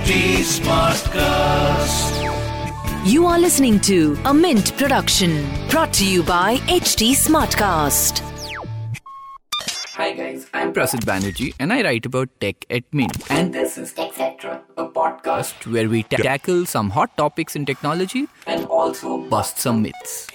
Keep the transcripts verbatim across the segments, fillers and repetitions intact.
T Smartcast. You are listening to a Mint production brought to you by H T Smartcast. Hi guys, I'm Prasid Banerjee and I write about tech at Mint. And this is TechCetra, a podcast where we ta- tackle some hot topics in technology and also bust some myths.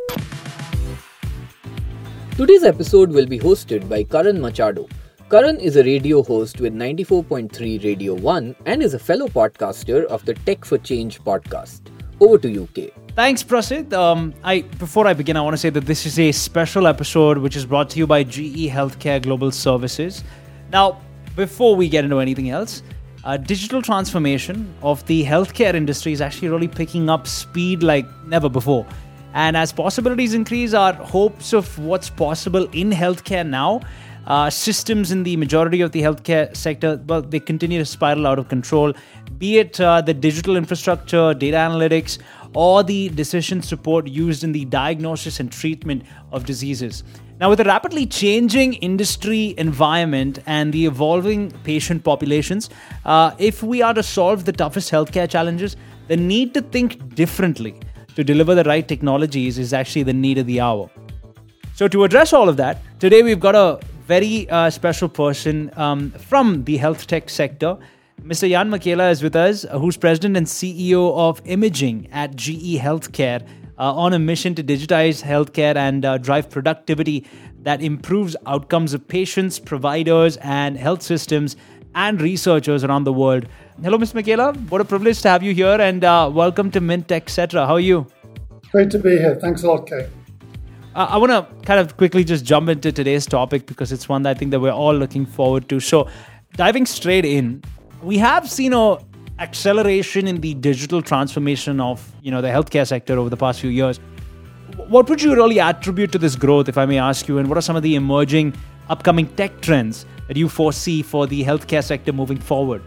Today's episode will be hosted by Karan Machado. Karan is a radio host with ninety-four point three Radio one and is a fellow podcaster of the Tech for Change podcast. Over to you, K. Thanks, Prasid. Um, I before I begin, I want to say that this is a special episode which is brought to you by G E Healthcare Global Services. Now, before we get into anything else, uh, digital transformation of the healthcare industry is actually really picking up speed like never before. And as possibilities increase, our hopes of what's possible in healthcare now, uh, systems in the majority of the healthcare sector, well, they continue to spiral out of control, be it uh, the digital infrastructure, data analytics, or the decision support used in the diagnosis and treatment of diseases. Now, with the rapidly changing industry environment and the evolving patient populations, uh, if we are to solve the toughest healthcare challenges, the need to think differently to deliver the right technologies is actually the need of the hour. So to address all of that, today we've got a very uh, special person um, from the health tech sector. Mister Jan Makela is with us, uh, who's president and C E O of Imaging at G E Healthcare, uh, on a mission to digitize healthcare and uh, drive productivity that improves outcomes of patients, providers, and health systems and researchers around the world. Hello, Mister Makela. What a privilege to have you here, and uh, welcome to Mint, et cetera. How are you? Great to be here. Thanks a lot, Kay. Uh, I want to kind of quickly just jump into today's topic because it's one that I think that we're all looking forward to. So, diving straight in, we have seen a acceleration in the digital transformation of, you know, the healthcare sector over the past few years. What would you really attribute to this growth, if I may ask you, and what are some of the emerging upcoming tech trends that you foresee for the healthcare sector moving forward?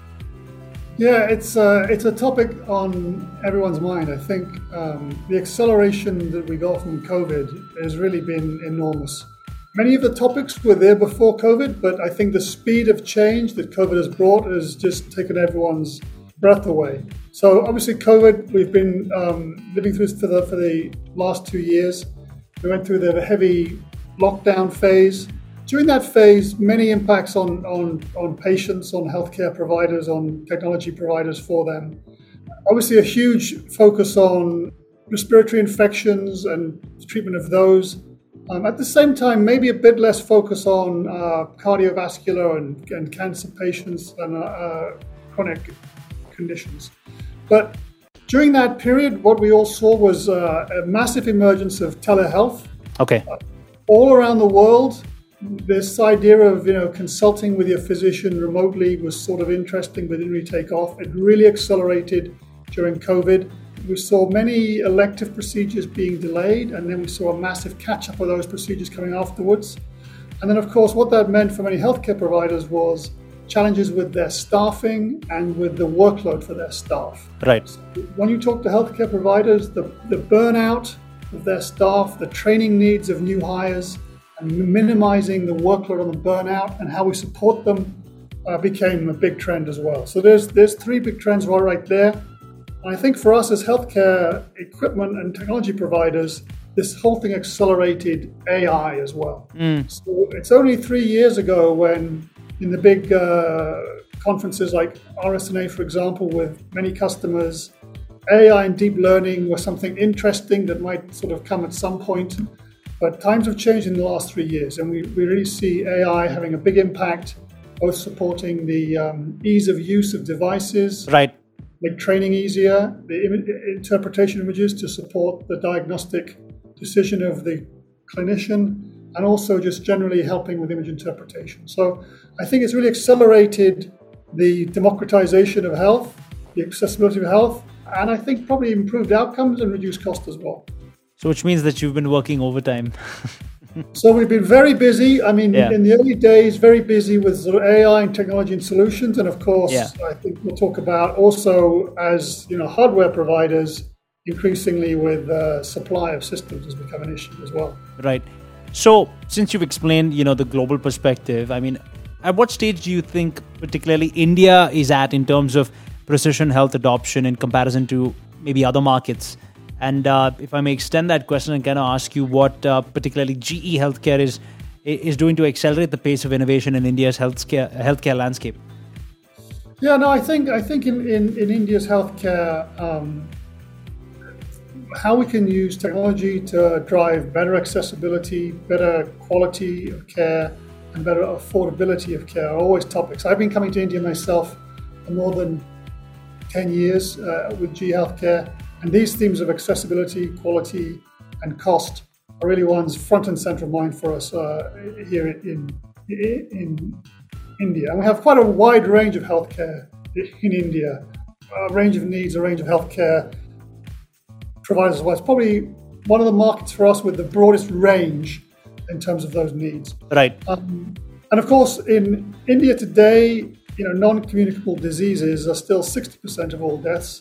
Yeah, it's uh, it's a topic on everyone's mind. I think um, the acceleration that we got from COVID has really been enormous. Many of the topics were there before COVID, but I think the speed of change that COVID has brought has just taken everyone's breath away. So obviously COVID, we've been um, living through for the, for the last two years. We went through the heavy lockdown phase. During that phase, many impacts on, on, on patients, on healthcare providers, on technology providers for them. Obviously, a huge focus on respiratory infections and the treatment of those. Um, at the same time, maybe a bit less focus on uh, cardiovascular and, and cancer patients and uh, uh, chronic conditions. But during that period, what we all saw was uh, a massive emergence of telehealth. Okay. Uh, all around the world. This idea of, you know, consulting with your physician remotely was sort of interesting, but didn't really take off. It really accelerated during COVID. We saw many elective procedures being delayed, and then we saw a massive catch-up of those procedures coming afterwards. And then, of course, what that meant for many healthcare providers was challenges with their staffing and with the workload for their staff. Right. So when you talk to healthcare providers, the, the burnout of their staff, the training needs of new hires, and minimizing the workload on the burnout and how we support them uh, became a big trend as well. So there's there's three big trends right there. And I think for us as healthcare equipment and technology providers, this whole thing accelerated A I as well. Mm. So it's only three years ago when in the big uh, conferences like R S N A, for example, with many customers, A I and deep learning was something interesting that might sort of come at some point. But times have changed in the last three years, and we, we really see A I having a big impact, both supporting the um, ease of use of devices, right, make training easier, the Im- interpretation of images to support the diagnostic decision of the clinician, and also just generally helping with image interpretation. So I think it's really accelerated the democratization of health, the accessibility of health, and I think probably improved outcomes and reduced cost as well. So which means that you've been working overtime. So we've been very busy. I mean, yeah. in the early days, very busy with sort of A I and technology and solutions. And of course, yeah. I think we'll talk about also as, you know, hardware providers, increasingly with uh, supply of systems has become an issue as well. Right. So since you've explained, you know, the global perspective, I mean, at what stage do you think particularly India is at in terms of precision health adoption in comparison to maybe other markets? And uh, if I may extend that question and kind of ask you what uh, particularly G E Healthcare is is doing to accelerate the pace of innovation in India's healthcare healthcare landscape. Yeah, no, I think I think in, in, in India's healthcare, um, how we can use technology to drive better accessibility, better quality of care, and better affordability of care are always topics. I've been coming to India myself for more than ten years uh, with G E Healthcare, and these themes of accessibility, quality, and cost are really ones front and center of mind for us uh, here in, in in India. And we have quite a wide range of healthcare in India, a range of needs, a range of healthcare providers as well. It's probably one of the markets for us with the broadest range in terms of those needs. Right. Um, and of course, in India today, you know, non-communicable diseases are still sixty percent of all deaths,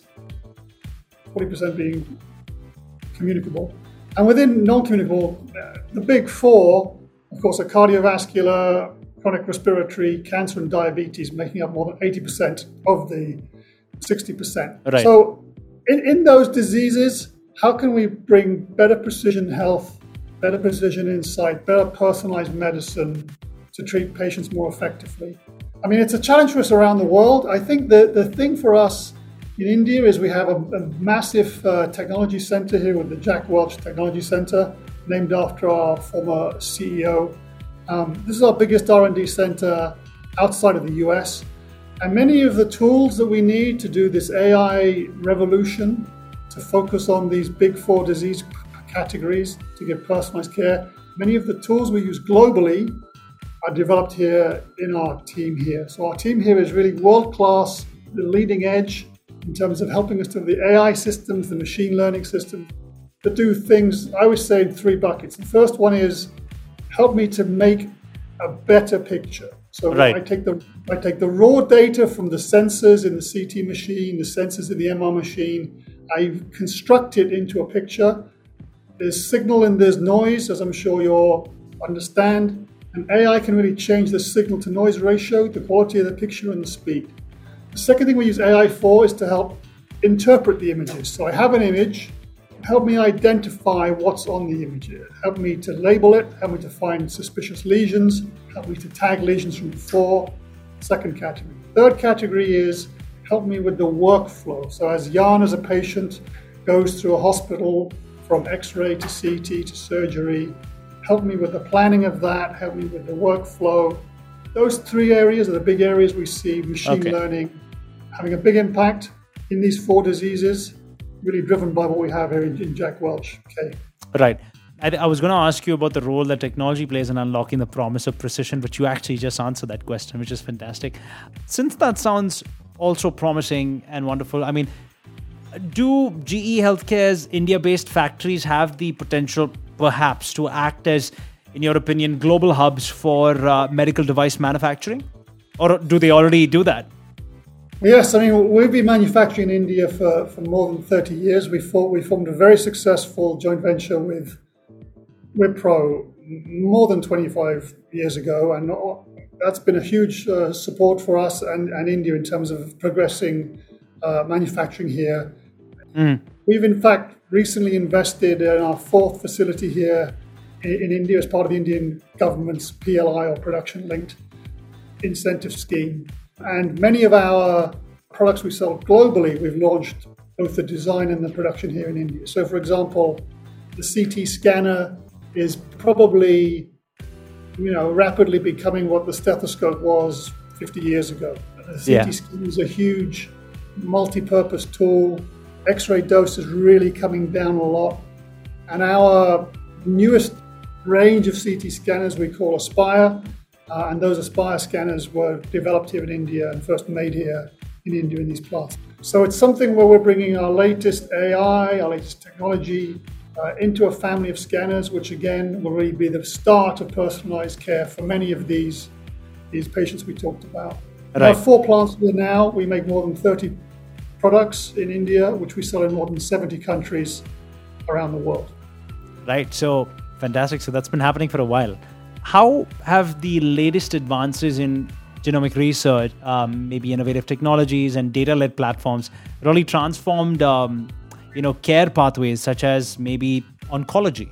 forty percent being communicable. And within non-communicable, uh, the big four, of course, are cardiovascular, chronic respiratory, cancer, and diabetes, making up more than eighty percent of the sixty percent. Right. So in, in those diseases, how can we bring better precision health, better precision insight, better personalized medicine to treat patients more effectively? I mean, it's a challenge for us around the world. I think the, the thing for us in India is we have a, a massive uh, technology center here with the Jack Welch Technology Center, named after our former C E O. Um, this is our biggest R and D center outside of the U S. And many of the tools that we need to do this A I revolution, to focus on these big four disease categories, to give personalized care, many of the tools we use globally are developed here in our team here. So our team here is really world-class, the leading edge in terms of helping us to the A I systems, the machine learning systems, that do things, I would say, in three buckets. The first one is help me to make a better picture. So right. I take the I take the raw data from the sensors in the C T machine, the sensors in the M R machine. I construct it into a picture. There's signal and there's noise, as I'm sure you'll understand. And A I can really change the signal to noise ratio, the quality of the picture, and the speed. The second thing we use A I for is to help interpret the images. So I have an image. Help me identify what's on the image. Help me to label it, help me to find suspicious lesions, help me to tag lesions from before. Second category. Third category is help me with the workflow. So as Jan, as a patient, goes through a hospital from X-ray to C T to surgery, help me with the planning of that, help me with the workflow. Those three areas are the big areas we see machine okay. learning having a big impact in these four diseases, really driven by what we have here in, in Jack Welch. Okay. Right. I, I was going to ask you about the role that technology plays in unlocking the promise of precision, but you actually just answered that question, which is fantastic. Since that sounds also promising and wonderful, I mean, do G E Healthcare's India-based factories have the potential, perhaps, to act as, in your opinion, global hubs for uh, medical device manufacturing? Or do they already do that? Yes, I mean, we've been manufacturing in India for, for more than thirty years. We, fought, we formed a very successful joint venture with Wipro more than twenty-five years ago, and that's been a huge uh, support for us and, and India in terms of progressing uh, manufacturing here. Mm. We've, in fact, recently invested in our fourth facility here in, in India as part of the Indian government's P L I, or Production-Linked Incentive Scheme. And many of our products we sell globally, we've launched both the design and the production here in India. So, for example, the C T scanner is probably, you know, rapidly becoming what the stethoscope was fifty years ago. The C T yeah. scanner is a huge multi-purpose tool. X-ray dose is really coming down a lot. And our newest range of C T scanners we call Aspire. Uh, and those Aspire scanners were developed here in India and first made here in India in these plants. So it's something where we're bringing our latest A I, our latest technology uh, into a family of scanners, which again will really be the start of personalized care for many of these, these patients we talked about. Right. Our four plants here now, we make more than thirty products in India, which we sell in more than seventy countries around the world. Right. So fantastic. So that's been happening for a while. How have the latest advances in genomic research, um, maybe innovative technologies and data-led platforms really transformed, um, you know, care pathways such as maybe oncology?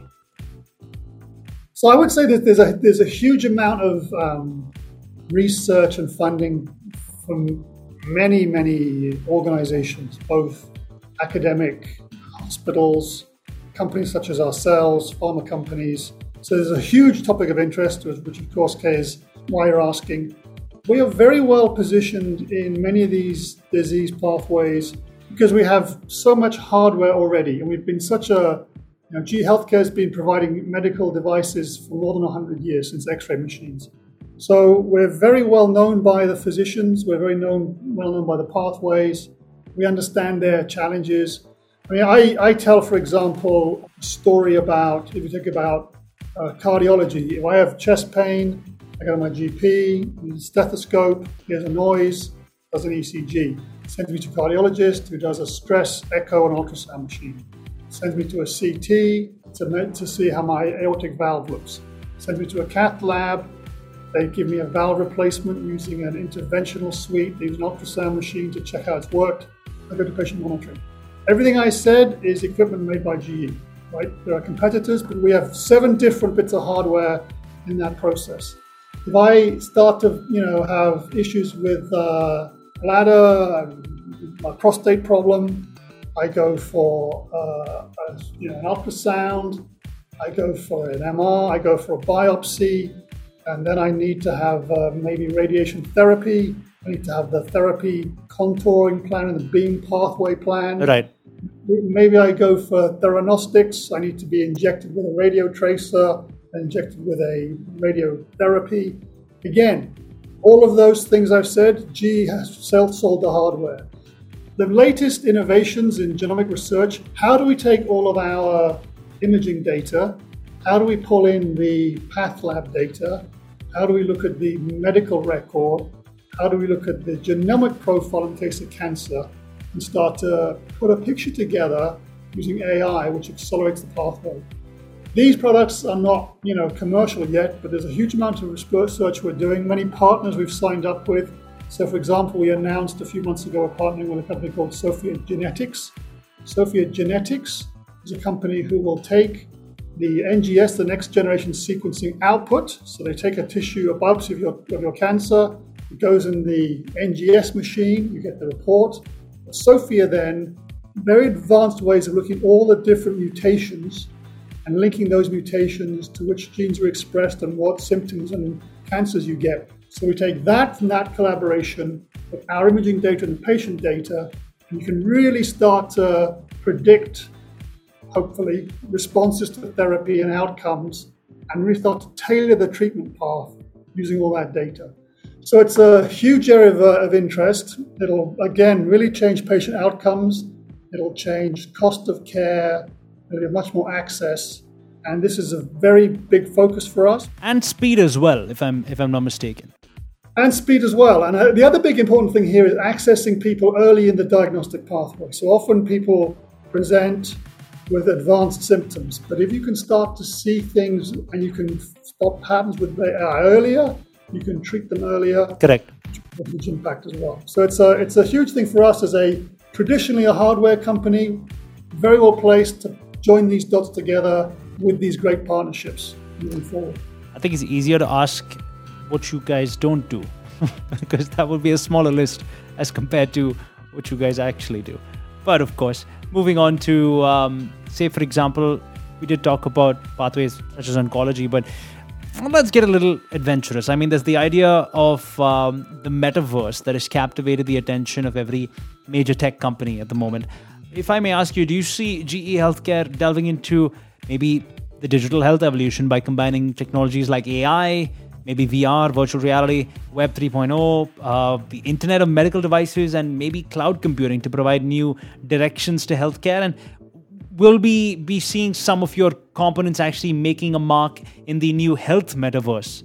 So I would say that there's a there's a huge amount of um, research and funding from many, many organizations, both academic, hospitals, companies such as ourselves, pharma companies. So there's a huge topic of interest, which of course, Kay, is why you're asking. We are very well positioned in many of these disease pathways because we have so much hardware already, and we've been such a You know, G E Healthcare has been providing medical devices for more than one hundred years, since X-ray machines. So we're very well known by the physicians. We're very known, well known by the pathways. We understand their challenges. I mean, I, I tell, for example, a story about, if you think about uh, cardiology, if I have chest pain, I go to my G P, use a stethoscope, hears a noise, does an E C G. Sends me to a cardiologist who does a stress echo and ultrasound machine. Sends me to a C T to, to see how my aortic valve looks. Sends me to a cath lab. They give me a valve replacement using an interventional suite. They use an ultrasound machine to check how it's worked. I go to patient monitoring. Everything I said is equipment made by G E, right? There are competitors, but we have seven different bits of hardware in that process. If I start to, you know, have issues with uh, bladder, my prostate problem, I go for uh, a, you know, an ultrasound, I go for an M R, I go for a biopsy, and then I need to have uh, maybe radiation therapy. I need to have the therapy contouring plan and the beam pathway plan. Right. Maybe I go for theranostics. I need to be injected with a radio tracer, injected with a radiotherapy. Again, all of those things I've said, G E has self-sold the hardware. The latest innovations in genomic research, how do we take all of our imaging data? How do we pull in the path lab data? How do we look at the medical record? How do we look at the genomic profile in case of cancer and start to put a picture together using A I, which accelerates the pathway? These products are not, you know, commercial yet, but there's a huge amount of research we're doing. Many partners we've signed up with. So, for example, we announced a few months ago we're partnering with a company called Sophia Genetics. Sophia Genetics is a company who will take the N G S, the next generation sequencing output. So they take a tissue, a biopsy of your, of your cancer, it goes in the N G S machine, you get the report. But Sophia then, very advanced ways of looking at all the different mutations and linking those mutations to which genes are expressed and what symptoms and cancers you get. So we take that from that collaboration with our imaging data and patient data, and you can really start to predict, hopefully, responses to therapy and outcomes, and really start to tailor the treatment path using all that data. So it's a huge area of, uh, of interest. It'll, again, really change patient outcomes. It'll change cost of care. It'll have much more access. And this is a very big focus for us. And speed as well, if I'm if I'm not mistaken. And speed as well. And uh, the other big important thing here is accessing people early in the diagnostic pathway. So often people present with advanced symptoms, but if you can start to see things and you can spot patterns with A I earlier, you can treat them earlier. Correct. With huge impact as well. So it's a it's a huge thing for us as a traditionally a hardware company, very well placed to join these dots together with these great partnerships moving forward. I think it's easier to ask what you guys don't do because that would be a smaller list as compared to what you guys actually do. But of course, moving on to, um, say, for example, we did talk about pathways such as oncology, but let's get a little adventurous. I mean, there's the idea of um, the metaverse that has captivated the attention of every major tech company at the moment. If I may ask you, do you see G E Healthcare delving into maybe the digital health evolution by combining technologies like A I, maybe V R, virtual reality, Web three point oh, uh, the Internet of Medical Devices, and maybe cloud computing to provide new directions to healthcare? And will we be seeing some of your components actually making a mark in the new health metaverse?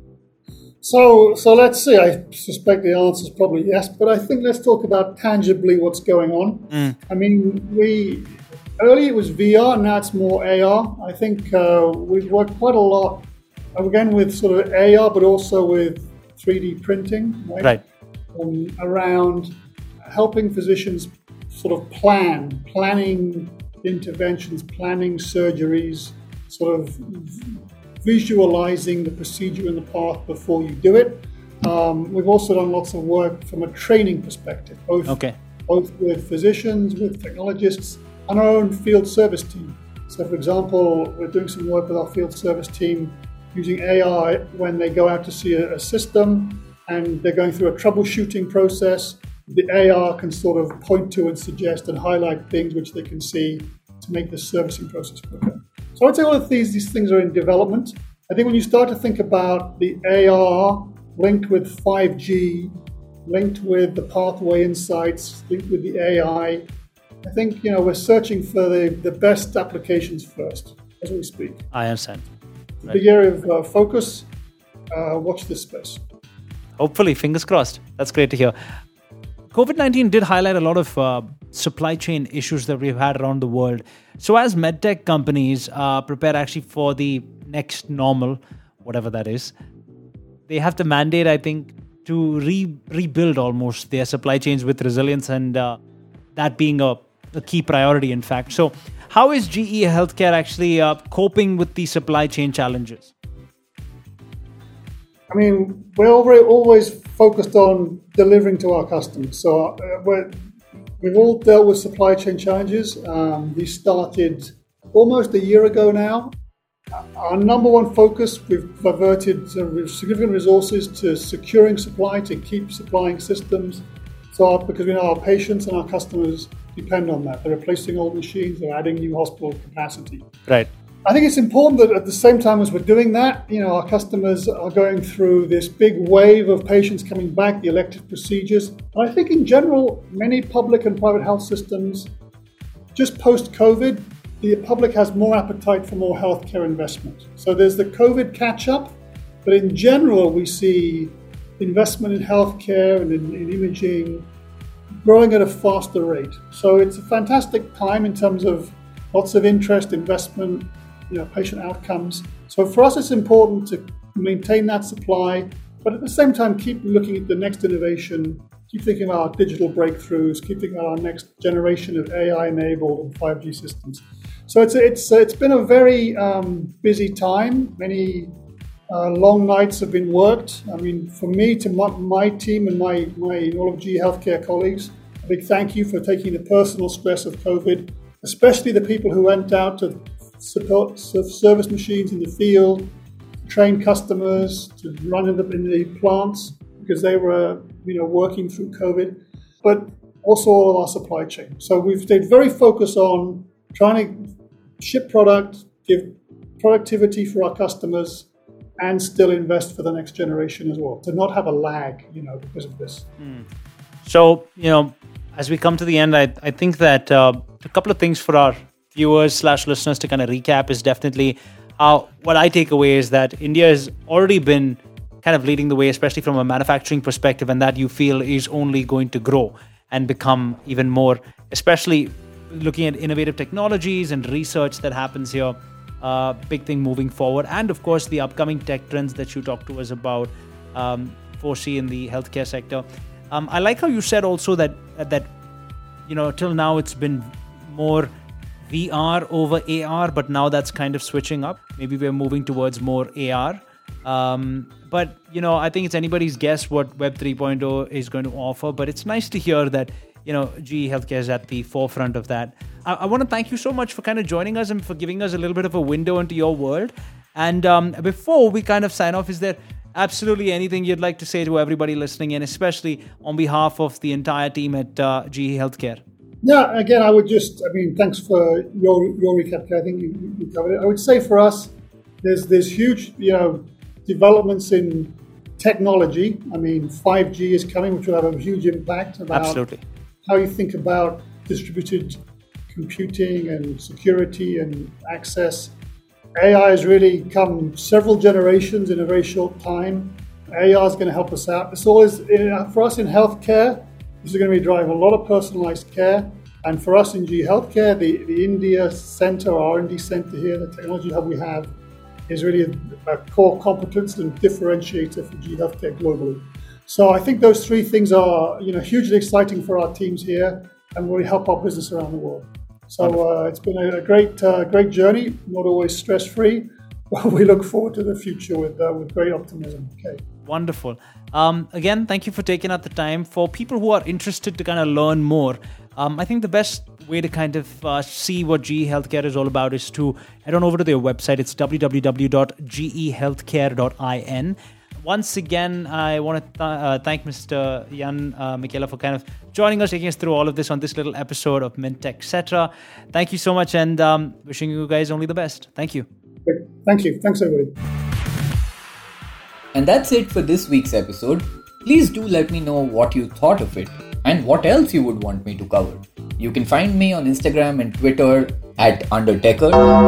So, so let's see. I suspect the answer is probably yes, but I think let's talk about tangibly what's going on. Mm. I mean, we early it was V R, now it's more A R. I think uh, we've worked quite a lot, again, with sort of A R, but also with three D printing, right? Right. Um, around helping physicians sort of plan, planning interventions, planning surgeries, sort of visualizing the procedure and the path before you do it. Um, we've also done lots of work from a training perspective, both, Okay. both with physicians, with technologists, and our own field service team. So, for example, we're doing some work with our field service team using A I when they go out to see a, a system and they're going through a troubleshooting process. The A R can sort of point to and suggest and highlight things which they can see to make the servicing process quicker. So I'd say all of these, these things are in development. I think when you start to think about the A R linked with five G, linked with the pathway insights, linked with the A I, I think, you know, we're searching for the, the best applications first as we speak. I understand. Right. Big area of uh, focus. Uh, watch this space. Hopefully, fingers crossed. That's great to hear. COVID nineteen did highlight a lot of uh, supply chain issues that we've had around the world. So as medtech companies uh, prepare actually for the next normal, whatever that is, they have the mandate, I think, to re- rebuild almost their supply chains with resilience, and uh, that being a, a key priority, in fact. So how is G E Healthcare actually uh, coping with the supply chain challenges? I mean, we're already always focused on delivering to our customers. So uh, we're, we've all dealt with supply chain challenges. Um, these started almost a year ago now. Our number one focus, we've diverted significant resources to securing supply, to keep supplying systems. So because we know our patients and our customers depend on that. They're replacing old machines, they're adding new hospital capacity. Right. I think it's important that at the same time as we're doing that, you know, our customers are going through this big wave of patients coming back, the elective procedures. And I think in general, many public and private health systems, just post-COVID, the public has more appetite for more healthcare investment. So there's the COVID catch-up, but in general, we see investment in healthcare and in, in imaging growing at a faster rate. So it's a fantastic time in terms of lots of interest, investment, you know, patient outcomes. So for us, it's important to maintain that supply, but at the same time, keep looking at the next innovation, keep thinking about our digital breakthroughs, keep thinking about our next generation of A I-enabled and five G systems. So it's it's it's been a very um, busy time. Many uh, long nights have been worked. I mean, for me, to my, my team and my, my all of G E Healthcare colleagues, a big thank you for taking the personal stress of COVID, especially the people who went out to support service machines in the field, train customers, to run in the, in the plants because they were, you know, working through COVID, but also all of our supply chain. So we've stayed very focused on trying to ship product, give productivity for our customers, and still invest for the next generation as well, to not have a lag, you know, because of this. Mm. So, you know, as we come to the end, I, I think that uh, a couple of things for our viewers slash listeners to kind of recap is definitely how what I take away is that India has already been kind of leading the way, especially from a manufacturing perspective, and that you feel is only going to grow and become even more, especially looking at innovative technologies and research that happens here. Uh, big thing moving forward. And of course, the upcoming tech trends that you talked to us about, um, foresee in the healthcare sector. Um, I like how you said also that, that, you know, till now it's been more V R over A R, but now that's kind of switching up. Maybe we're moving towards more A R. Um, but, you know, I think it's anybody's guess what Web three point oh is going to offer. But it's nice to hear that, you know, G E Healthcare is at the forefront of that. I, I want to thank you so much for kind of joining us and for giving us a little bit of a window into your world. And um, before we kind of sign off, is there absolutely anything you'd like to say to everybody listening in, especially on behalf of the entire team at uh, G E Healthcare? Yeah, again, I would just, I mean, thanks for your your recap. I think you, you covered it. I would say for us, there's there's huge, you know, developments in technology. I mean, five G is coming, which will have a huge impact about absolutely how you think about distributed computing and security and access. A I has really come several generations in a very short time. A I is going to help us out. It's always, for us in healthcare, this is going to be driving a lot of personalized care. And for us in G E Healthcare, the, the India center, our R and D center here, the technology hub we have, is really a core competence and differentiator for G E Healthcare globally. So I think those three things are, you know, hugely exciting for our teams here and really help our business around the world. So uh, it's been a great, uh, great journey. Not always stress-free. We look forward to the future with uh, with great optimism. Okay. Wonderful. Um, again, thank you for taking out the time. For people who are interested to kind of learn more, um, I think the best way to kind of uh, see what G E Healthcare is all about is to head on over to their website. It's w w w dot g e healthcare dot i n. Once again, I want to th- uh, thank Mister Jan uh, Michela for kind of joining us, taking us through all of this on this little episode of Mint, et cetera. Thank you so much, and um, wishing you guys only the best. Thank you. Thank you. Thanks, everybody. And that's it for this week's episode. Please do let me know what you thought of it and what else you would want me to cover. You can find me on Instagram and Twitter at Undertecher.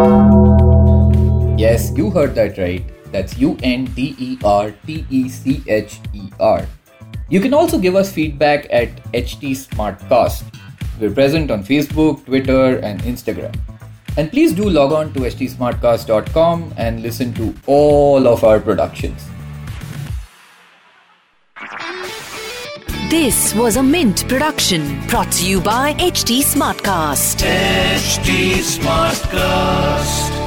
Yes, you heard that right. That's U N D E R T E C H E R. You can also give us feedback at H T Smartcast. We're present on Facebook, Twitter, and Instagram. And please do log on to h t smartcast dot com and listen to all of our productions. This was a Mint production brought to you by H T Smartcast. H T Smartcast.